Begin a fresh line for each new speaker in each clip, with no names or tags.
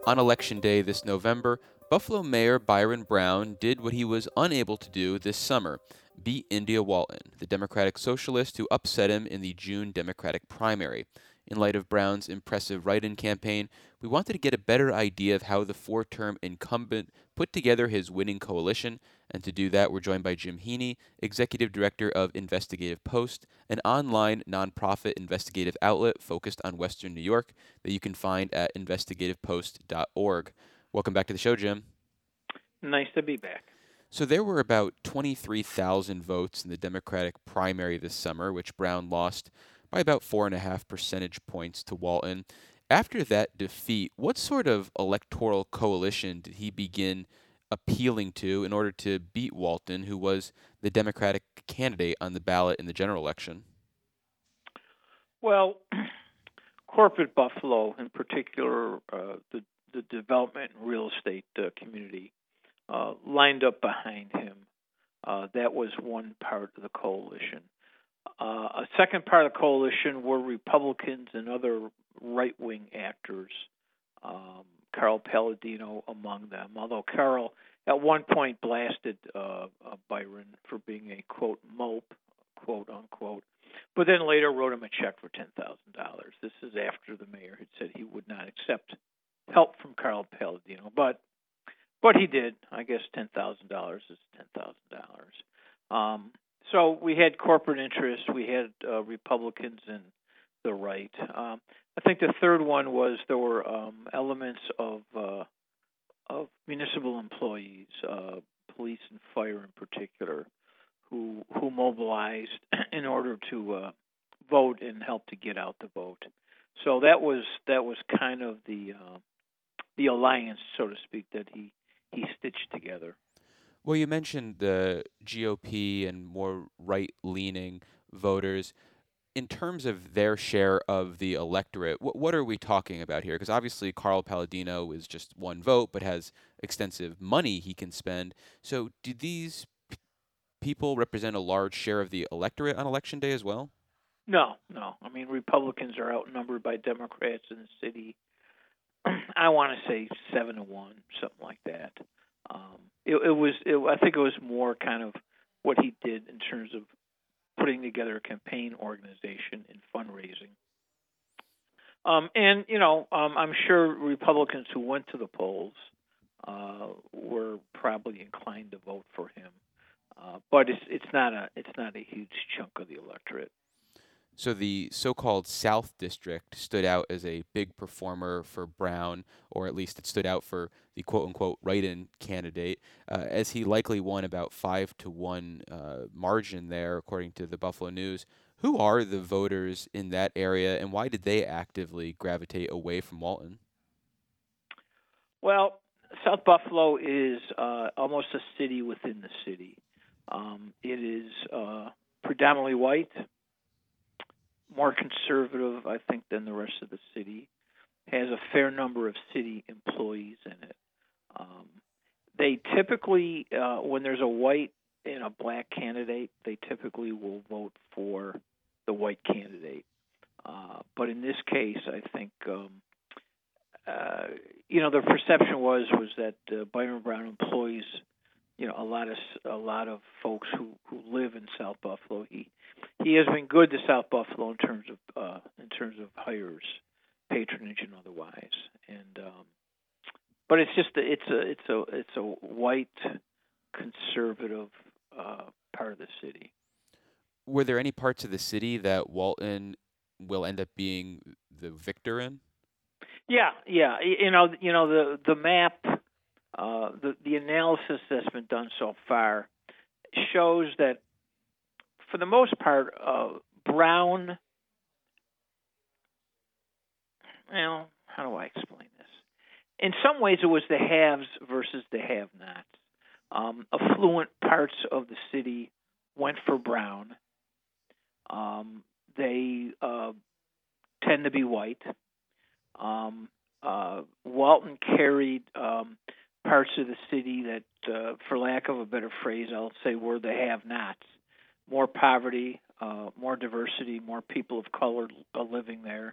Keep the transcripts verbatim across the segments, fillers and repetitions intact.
On Election Day this November, Buffalo Mayor Byron Brown did what he was unable to do this summer: beat India Walton, the Democratic Socialist who upset him in the June Democratic primary. In light of Brown's impressive write in campaign, we wanted to get a better idea of how the four term incumbent put together his winning coalition, and to do that, we're joined by Jim Heaney, Executive Director of Investigative Post, an online nonprofit investigative outlet focused on Western New York that you can find at investigative post dot org. Welcome back to the show, Jim.
Nice to be back.
So there were about twenty-three thousand votes in the Democratic primary this summer, which Brown lost by about four and a half percentage points to Walton. After that defeat, what sort of electoral coalition did he begin appealing to in order to beat Walton, who was the Democratic candidate on the ballot in the general election?
Well, corporate Buffalo, in particular, uh, the, the development and real estate uh, community, uh, lined up behind him. Uh, that was one part of the coalition. Uh, a second part of the coalition were Republicans and other right-wing actors, um, Carl Palladino among them, although Carl at one point blasted uh, uh, Byron for being a, quote, mope, quote, unquote, but then later wrote him a check for ten thousand dollars. This is after the mayor had said he would not accept help from Carl Palladino, but but he did. I guess ten thousand dollars is ten thousand dollars. Um, so we had corporate interests, we had uh, Republicans and the right. Um, I think the third one was there were um, elements of uh, of municipal employees, uh, police and fire in particular, who who mobilized in order to uh, vote and help to get out the vote. So that was that was kind of the uh, the alliance, so to speak, that he he stitched together.
Well, you mentioned the G O P and more right-leaning voters. In terms of their share of the electorate, what, what are we talking about here? Because obviously Carl Palladino is just one vote, but has extensive money he can spend. So do these p- people represent a large share of the electorate on Election Day as well?
No, no. I mean, Republicans are outnumbered by Democrats in the city. I want to say seven to one, something like that. Um, it, it was. It, I think it was more kind of what he did in terms of putting together a campaign organization and fundraising. Um, and you know, um, I'm sure Republicans who went to the polls uh, were probably inclined to vote for him, uh, but it's it's not a it's not a huge chunk of the electorate.
So the so-called South District stood out as a big performer for Brown, or at least it stood out for the quote-unquote write-in candidate, uh, as he likely won about five to one uh, margin there, according to the Buffalo News. Who are the voters in that area, and why did they actively gravitate away from Walton?
Well, South Buffalo is uh, almost a city within the city. Um, it is uh, predominantly white, more conservative, I think, than the rest of the city. Has a fair number of city employees in it. Um, they typically, uh, when there's a white and a black candidate, they typically will vote for the white candidate. Uh, but in this case, I think um, uh, you know the perception was was that uh, Byron Brown employs you know a lot of a lot of folks who, who live in South Buffalo. He he has been good to South Buffalo in terms of uh, in terms of hires, patronage, and otherwise. And um, but it's just a, it's a it's a it's a white conservative uh, part of the city.
Were there any parts of the city that Walton will end up being the victor in?
Yeah, yeah. You know, you know the the map, uh, the the analysis that's been done so far shows that, for the most part, uh, Brown. Well, how do I explain this? In some ways, it was the haves versus the have-nots. Um, affluent parts of the city went for Brown. Um, they uh, tend to be white. Um, uh, Walton carried um, parts of the city that, uh, for lack of a better phrase, I'll say were the have-nots. More poverty, uh, more diversity, more people of color uh, living there.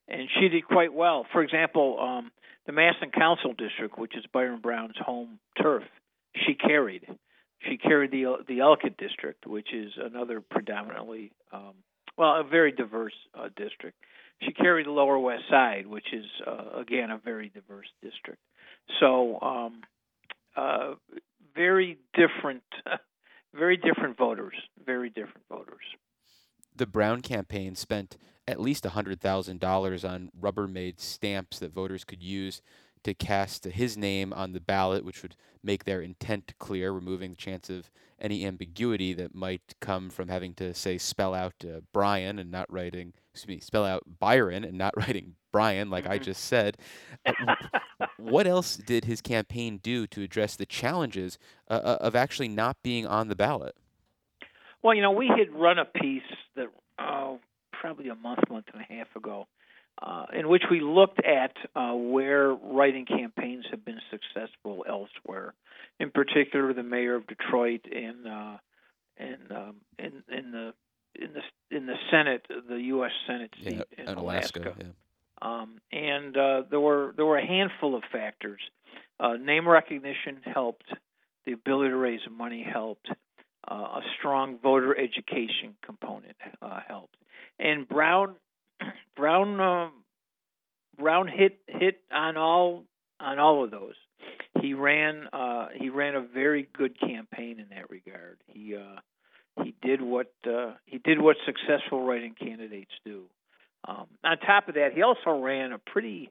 and she did quite well. For example, um, the Masson Council District, which is Byron Brown's home turf, she carried. She carried the the Ellicott District, which is another predominantly, um, well, a very diverse uh, district. She carried the Lower West Side, which is, uh, again, a very diverse district. So um, uh, very different, very different voters, very different voters.
The Brown campaign spent at least one hundred thousand dollars on Rubbermaid stamps that voters could use to cast his name on the ballot, which would make their intent clear, removing the chance of any ambiguity that might come from having to, say, spell out uh, Brian and not writing, excuse me, spell out Byron and not writing Brian, like mm-hmm. I just said. Uh, what else did his campaign do to address the challenges uh, of actually not being on the ballot?
Well, you know, we had run a piece that, oh, probably a month, month and a half ago, uh, in which we looked at uh, where writing campaigns have been successful elsewhere. In particular, the mayor of Detroit and uh, and um, in in the in the in the Senate, the U S Senate seat
yeah,
in,
in
Alaska.
Alaska yeah.
um, and uh, there were there were a handful of factors. Uh, name recognition helped. The ability to raise money helped. Uh, a strong voter education component uh, helped, and Brown, Brown, uh, Brown hit hit on all on all of those. He ran uh, he ran a very good campaign in that regard. He uh, he did what uh, he did what successful writing candidates do. Um, on top of that, he also ran a pretty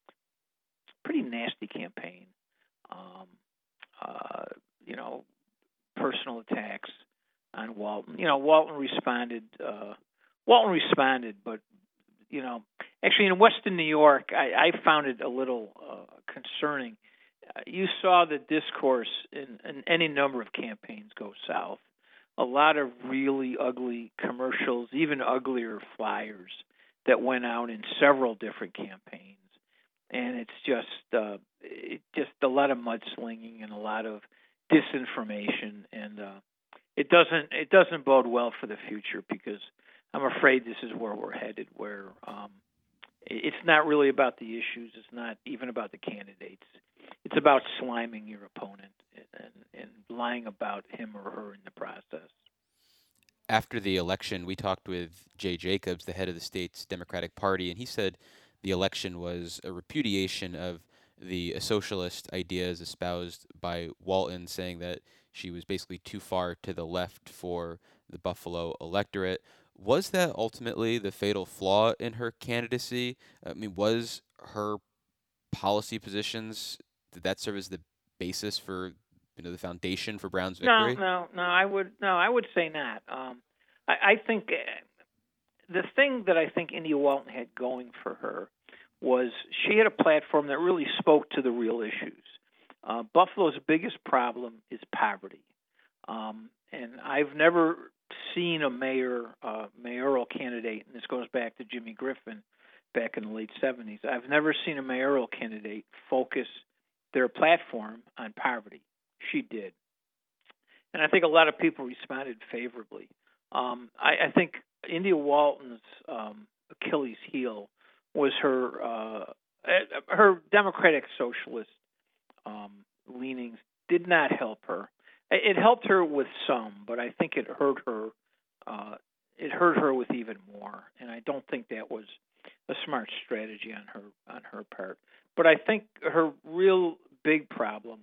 pretty nasty campaign. Um, uh, you know. Personal attacks on Walton. You know, Walton responded. Uh, Walton responded, but you know, actually in Western New York, I, I found it a little uh, concerning. Uh, you saw the discourse in, in any number of campaigns go south. A lot of really ugly commercials, even uglier flyers that went out in several different campaigns, and it's just uh, it just a lot of mudslinging and a lot of disinformation, and uh, it doesn't it doesn't bode well for the future, because I'm afraid this is where we're headed, where um, it's not really about the issues, it's not even about the candidates, it's about sliming your opponent and, and lying about him or her in the process.
After the election, we talked with Jay Jacobs, the head of the state's Democratic Party, and he said the election was a repudiation of the socialist ideas espoused by Walton, saying that she was basically too far to the left for the Buffalo electorate. Was that ultimately the fatal flaw in her candidacy? I mean, was her policy positions, did that serve as the basis for, you know, the foundation for Brown's victory?
No, no, no. I would no, I would say not. Um, I, I think uh, the thing that I think India Walton had going for her was she had a platform that really spoke to the real issues. Uh, Buffalo's biggest problem is poverty. Um, and I've never seen a mayor, uh, mayoral candidate, and this goes back to Jimmy Griffin back in the late seventies, I've never seen a mayoral candidate focus their platform on poverty. She did. And I think a lot of people responded favorably. Um, I, I think India Walton's um, Achilles heel was her uh, her democratic socialist um, leanings did not help her. It helped her with some, but I think it hurt her. Uh, it hurt her with even more, and I don't think that was a smart strategy on her on her part. But I think her real big problem,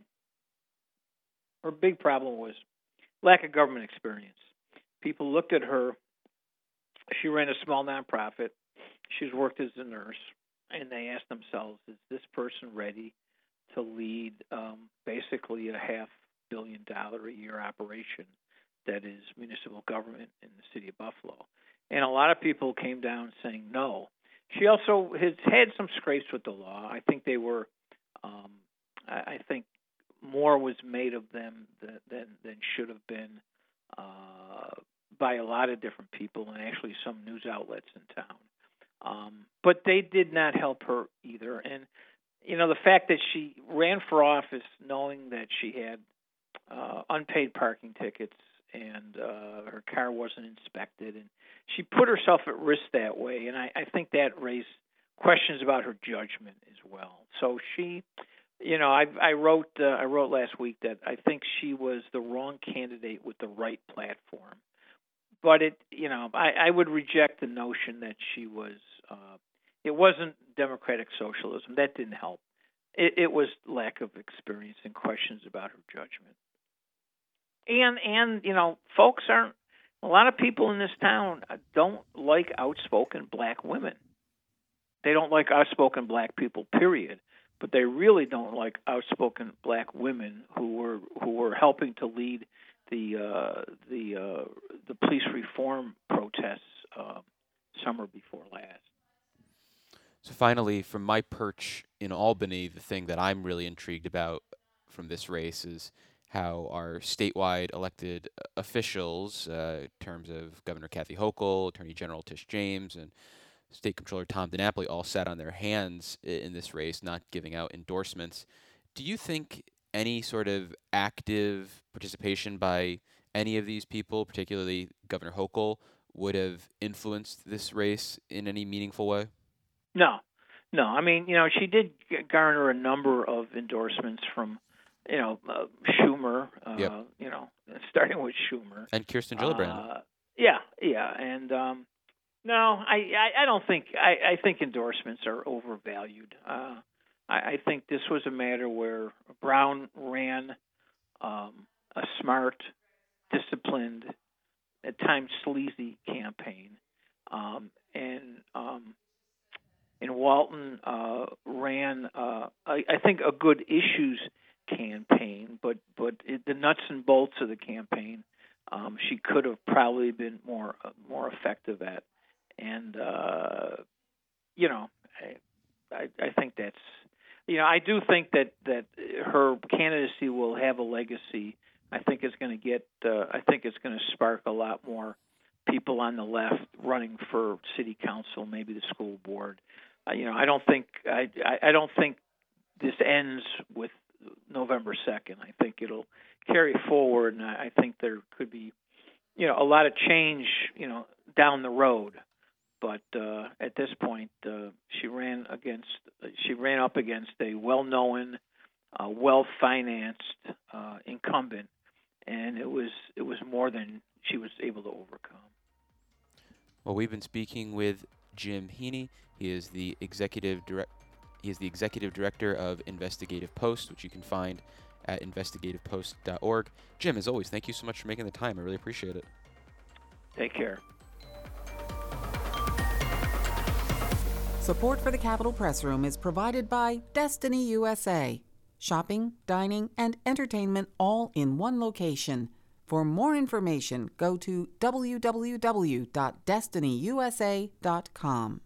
her big problem was lack of government experience. People looked at her. She ran a small nonprofit. She's worked as a nurse, and they asked themselves, is this person ready to lead um, basically a half billion dollar a year operation that is municipal government in the city of Buffalo? And a lot of people came down saying no. She also has had some scrapes with the law. I think they were, um, I think more was made of them than, than, than should have been uh, by a lot of different people, and actually some news outlets in town. Um, but they did not help her either. And, you know, the fact that she ran for office knowing that she had uh, unpaid parking tickets and uh, her car wasn't inspected, and she put herself at risk that way. And I, I think that raised questions about her judgment as well. So she, you know, I, I wrote uh, I wrote last week that I think she was the wrong candidate with the right platform. But it, you know, I, I would reject the notion that she was. Uh, it wasn't democratic socialism. That didn't help. It, it was lack of experience and questions about her judgment. And and you know, folks aren't. A lot of people in this town don't like outspoken black women. They don't like outspoken black people, period. But they really don't like outspoken black women who were who were helping to lead the uh, the uh, the police reform protests uh, summer before last.
So finally, from my perch in Albany, the thing that I'm really intrigued about from this race is how our statewide elected officials, uh, in terms of Governor Kathy Hochul, Attorney General Tish James, and State Comptroller Tom DiNapoli, all sat on their hands in this race, not giving out endorsements. Do you think any sort of active participation by any of these people, particularly Governor Hochul, would have influenced this race in any meaningful way?
No, no. I mean, you know, she did garner a number of endorsements from, you know, uh, Schumer, uh,
yep.
you know, starting with Schumer.
And Kirsten Gillibrand.
Uh, yeah, yeah. And um, no, I, I, I don't think, I, I think endorsements are overvalued. Uh, I, I think this was a matter where Brown ran um, a smart, disciplined, at times sleazy campaign. Um, and, um, And Walton uh, ran, uh, I, I think, a good issues campaign, but but it, the nuts and bolts of the campaign, um, she could have probably been more uh, more effective at. And uh, you know, I, I I think that's, you know, I do think that that her candidacy will have a legacy. I think it's going to get. Uh, I think it's going to spark a lot more people on the left running for city council, maybe the school board. Uh, you know, I don't think I, I I don't think this ends with November second. I think it'll carry forward, and I, I think there could be, you know, a lot of change, you know, down the road. But uh, at this point, uh, she ran against she ran up against a well-known, uh, well-financed uh, incumbent, and it was it was more than she was able to overcome.
Well, we've been speaking with Jim Heaney. He is the executive direct. He is the executive director of Investigative Post, which you can find at investigative post dot org. Jim, as always, thank you so much for making the time. I really appreciate it.
Take care.
Support for the Capitol Press Room is provided by Destiny U S A. Shopping, dining, and entertainment all in one location. For more information, go to w w w dot destiny u s a dot com.